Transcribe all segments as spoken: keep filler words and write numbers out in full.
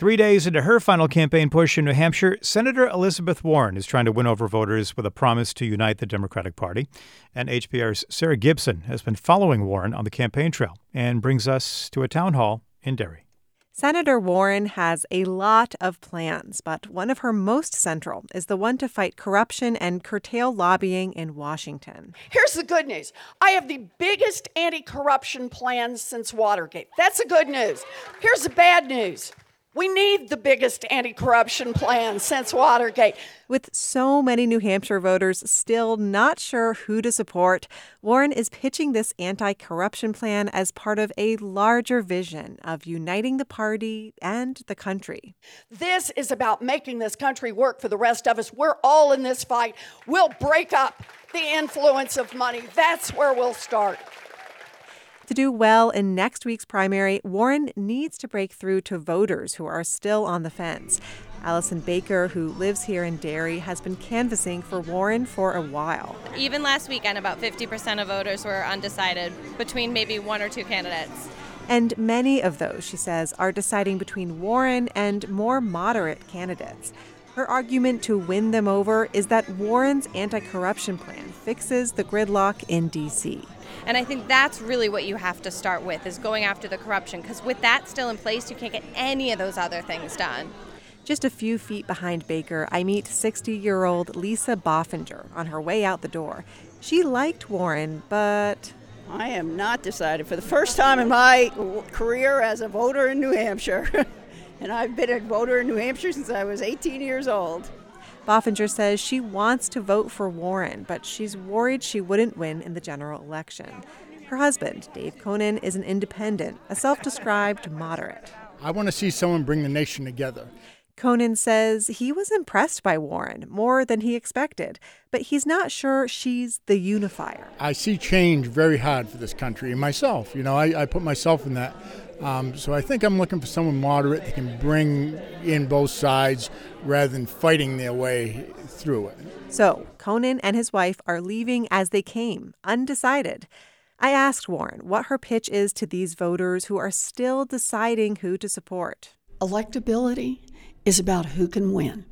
Three days into her final campaign push in New Hampshire, Senator Elizabeth Warren is trying to win over voters with a promise to unite the Democratic Party. And H P R's Sarah Gibson has been following Warren on the campaign trail and brings us to a town hall in Derry. Senator Warren has a lot of plans, but one of her most central is the one to fight corruption and curtail lobbying in Washington. Here's the good news. I have the biggest anti-corruption plan since Watergate. That's the good news. Here's the bad news. We need the biggest anti-corruption plan since Watergate. With so many New Hampshire voters still not sure who to support, Warren is pitching this anti-corruption plan as part of a larger vision of uniting the party and the country. This is about making this country work for the rest of us. We're all in this fight. We'll break up the influence of money. That's where we'll start. To do well in next week's primary, Warren needs to break through to voters who are still on the fence. Allison Baker, who lives here in Derry, has been canvassing for Warren for a while. Even last weekend, about fifty percent of voters were undecided between maybe one or two candidates. And many of those, she says, are deciding between Warren and more moderate candidates. Her argument to win them over is that Warren's anti-corruption plan fixes the gridlock in D C And I think that's really what you have to start with, is going after the corruption, because with that still in place, you can't get any of those other things done. Just a few feet behind Baker, I meet sixty-year-old Lisa Boffinger on her way out the door. She liked Warren, but I am not decided. For the first time in my career as a voter in New Hampshire, and I've been a voter in New Hampshire since I was eighteen years old. Boffinger says she wants to vote for Warren, but she's worried she wouldn't win in the general election. Her husband, Dave Conan, is an independent, a self-described moderate. I want to see someone bring the nation together. Conan says he was impressed by Warren, more than he expected, but he's not sure she's the unifier. I see change very hard for this country, and myself. You know, I, I put myself in that. Um, so I think I'm looking for someone moderate that can bring in both sides rather than fighting their way through it. So Conan and his wife are leaving as they came, undecided. I asked Warren what her pitch is to these voters who are still deciding who to support. Electability is about who can win.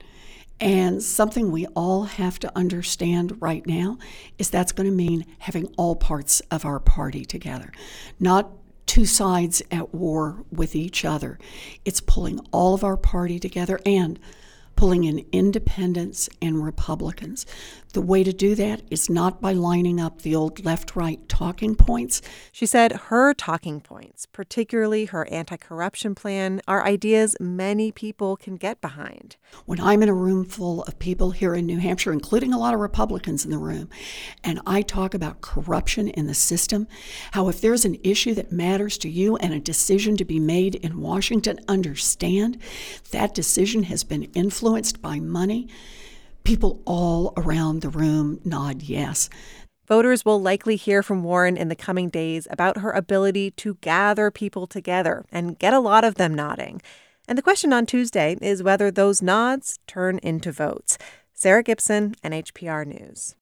And something we all have to understand right now is that's going to mean having all parts of our party together, not two sides at war with each other. It's pulling all of our party together and pulling in independents and Republicans. The way to do that is not by lining up the old left-right talking points. She said her talking points, particularly her anti-corruption plan, are ideas many people can get behind. When I'm in a room full of people here in New Hampshire, including a lot of Republicans in the room, and I talk about corruption in the system, how if there's an issue that matters to you and a decision to be made in Washington, understand that decision has been influenced by money, people all around the room nod yes. Voters will likely hear from Warren in the coming days about her ability to gather people together and get a lot of them nodding. And the question on Tuesday is whether those nods turn into votes. Sarah Gibson, N H P R News.